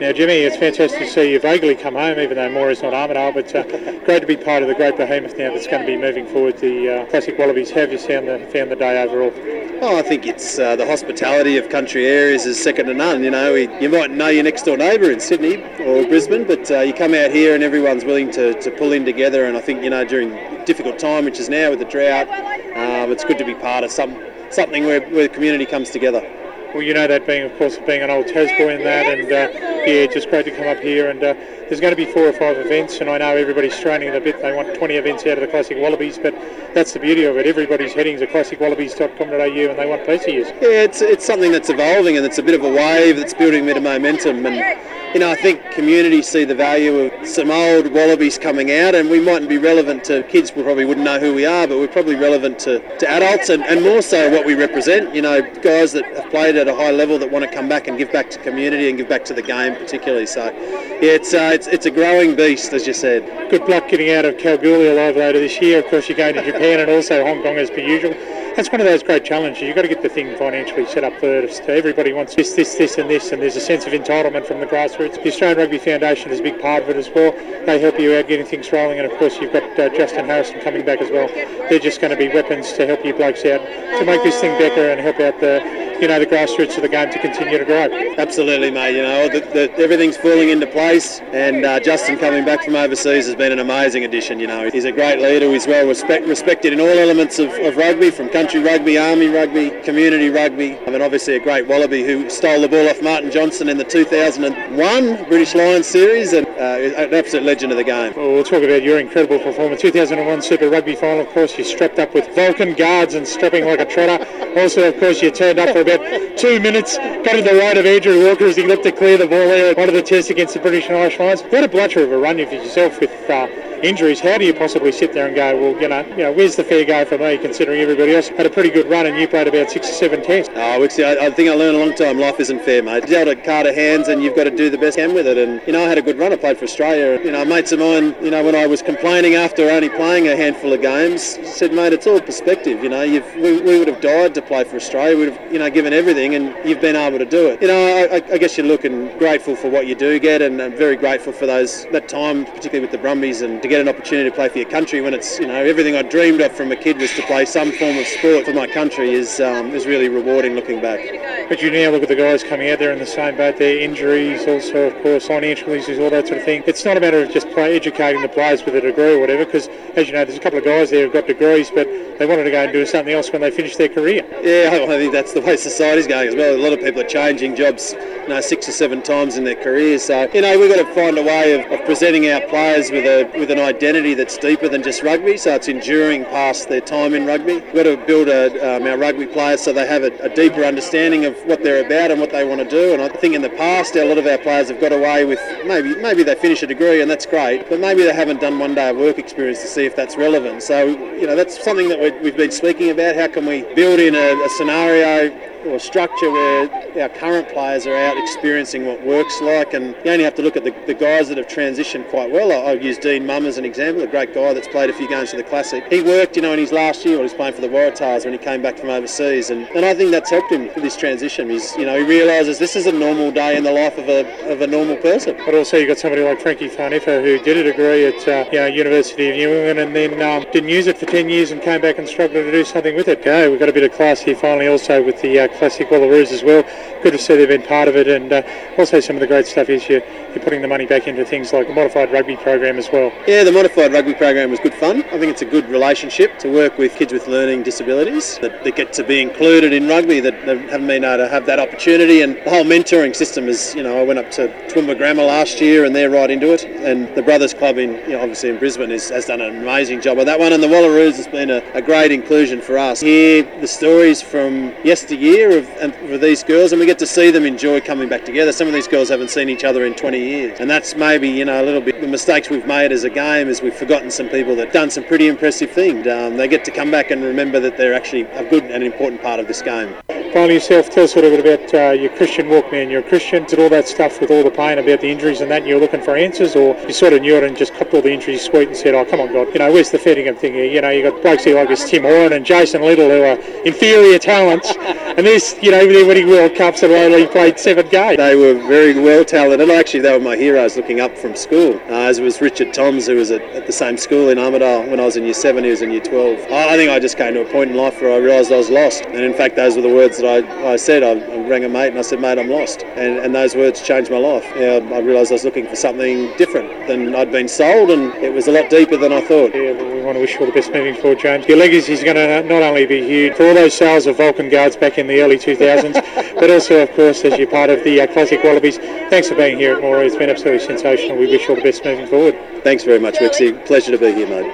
Now, Jimmy, it's fantastic to see you vaguely come home, even though Moore is not Armidale, but great to be part of the great behemoth now that's going to be moving forward the Classic Wallabies. How have you found the day overall? Oh, I think it's the hospitality of country areas is second to none. You know, you might know your next door neighbour in Sydney or Brisbane, but you come out here and everyone's willing to pull in together. And I think, you know, during a difficult time, which is now with the drought, it's good to be part of something where the community comes together. Well, you know that being an old Tas boy in that, and just great to come up here. And there's going to be 4 or 5 events, and I know everybody's straining it a bit. They want 20 events out of the Classic Wallabies, but that's the beauty of it. Everybody's heading to classicwallabies.com.au, and they want a piece of you. Yeah, it's something that's evolving, and it's a bit of a wave that's building a bit of momentum. And you know, I think communities see the value of some old Wallabies coming out, and we mightn't be relevant to kids. We probably wouldn't know who we are, but we're probably relevant to adults, and more so what we represent. You know, guys that have played at a high level that want to come back and give back to community and give back to the game particularly. So yeah, it's a growing beast, as you said. Good luck getting out of Kalgoorlie alive later this year. Of course, you're going to Japan and also Hong Kong as per usual. That's one of those great challenges. You've got to get the thing financially set up first. Everybody wants this and this, and there's a sense of entitlement from the grassroots. The Australian Rugby Foundation is a big part of it as well. They help you out getting things rolling, and of course you've got Justin Harrison coming back as well. They're just going to be weapons to help you blokes out to make this thing better and help out the grassroots of the game to continue to grow. Absolutely, mate. You know, everything's falling into place, and Justin coming back from overseas has been an amazing addition. You know, he's a great leader. He's well respected in all elements of rugby, from country rugby, army rugby, community rugby, and obviously a great Wallaby who stole the ball off Martin Johnson in the 2001 British Lions series, and an absolute legend of the game. Well, we'll talk about your incredible performance. 2001 Super Rugby final, of course, you strapped up with Vulcan guards and strapping like a trotter. Also, of course, you turned up for about 2 minutes, got in the right of Andrew Walker as he looked to clear the ball there. One of the tests against the British and Irish Lions. You had a blutcher of a run for yourself with injuries. How do you possibly sit there and go, well, you know, where's the fair go for me, considering everybody else had a pretty good run and you played about 6 or 7 tests? Oh, Wixie, I think I learned a long time life isn't fair, mate. You're able to card of hands and you've got to do the best you can with it. And, you know, I had a good run. I played for Australia. You know, mates of mine, you know, when I was complaining after only playing a handful of games, said, mate, it's all perspective. You know, we would have died to play for Australia. We would have, you know, given everything, and you've been able to do it. You know, I guess you're looking grateful for what you do get, and I'm very grateful for that time, particularly with the Brumbies, and to get an opportunity to play for your country when it's, you know, everything I dreamed of from a kid was to play some form of sport for my country is really rewarding looking back. But you now look at the guys coming out there in the same boat, their injuries, also of course financial issues, all that sort of thing. It's not a matter of just educating the players with a degree or whatever, because as you know, there's a couple of guys there who've got degrees, but they wanted to go and do something else when they finish their career. Yeah, I think that's the way society's going as well. A lot of people are changing jobs, you know, 6 or 7 times in their careers. So, you know, we've got to find a way of presenting our players with an identity that's deeper than just rugby, so it's enduring past their time in rugby. We've got to build our rugby players so they have a deeper understanding of what they're about and what they want to do. And I think in the past, a lot of our players have got away with maybe they finish a degree and that's great, but maybe they haven't done one day of work experience to see if that's relevant. So, you know, that's something that we've been speaking about. How can we build in a scenario or structure where our current players are out experiencing what work's like, and you only have to look at the guys that have transitioned quite well. I'll use Dean Mumm as an example, a great guy that's played a few games for the Classic. He worked, you know, in his last year when he was playing for the Waratahs when he came back from overseas, and I think that's helped him with this transition. He realises this is a normal day in the life of a normal person. But also you've got somebody like Frankie Farneffa who did a degree at University of New England and then didn't use it for 10 years and came back and struggled to do something with it. We've got a bit of class here finally also with the Classic Wallaroos as well. Good to see they've been part of it, and also some of the great stuff is you're putting the money back into things like the modified rugby program as well. Yeah, the modified rugby program was good fun. I think it's a good relationship to work with kids with learning disabilities that get to be included in rugby, that haven't been able to have that opportunity. And the whole mentoring system is, you know, I went up to Toowoomba Grammar last year and they're right into it, and the Brothers Club obviously in Brisbane has done an amazing job of that one, and the Wallaroos has been a great inclusion for us. Hear the stories from yesteryear of these girls, and we get to see them enjoy coming back together. Some of these girls haven't seen each other in 20 years, and that's maybe, you know, a little bit the mistakes we've made as a game, is we've forgotten some people that done some pretty impressive things. They get to come back and remember that they're actually a good and important part of this game. finally yourself, tell us a little bit about your Christian walk, man. You're a Christian, did all that stuff with all the pain about the injuries and that, and you're looking for answers, or you sort of knew it and just copped all the injuries sweet and said, oh, come on, God, where's the Fettingham thing here? You got blokes here like this Tim Horan and Jason Little who are inferior talents, and this, they're winning World Cups and only played 7 games. They were very well talented. Actually, they were my heroes looking up from school, as was Richard Toms, who was at the same school in Armidale when I was in year 7, he was in year 12. I think I just came to a point in life where I realised I was lost, and in fact those were the words that I said. I rang a mate and I said, mate, I'm lost, and those words changed my life. I realised I was looking for something different than I'd been sold, and it was a lot deeper than I thought. Yeah, well, we want to wish you all the best moving forward, James. Your legacy is going to not only be huge for all those sales of Vulcan guards back in the early 2000s, but also, of course, as you're part of the Classic Wallabies. Thanks for being here at Moora. It's been absolutely sensational. We wish you all the best moving forward. Thanks very much, Wixie. Pleasure to be here, mate.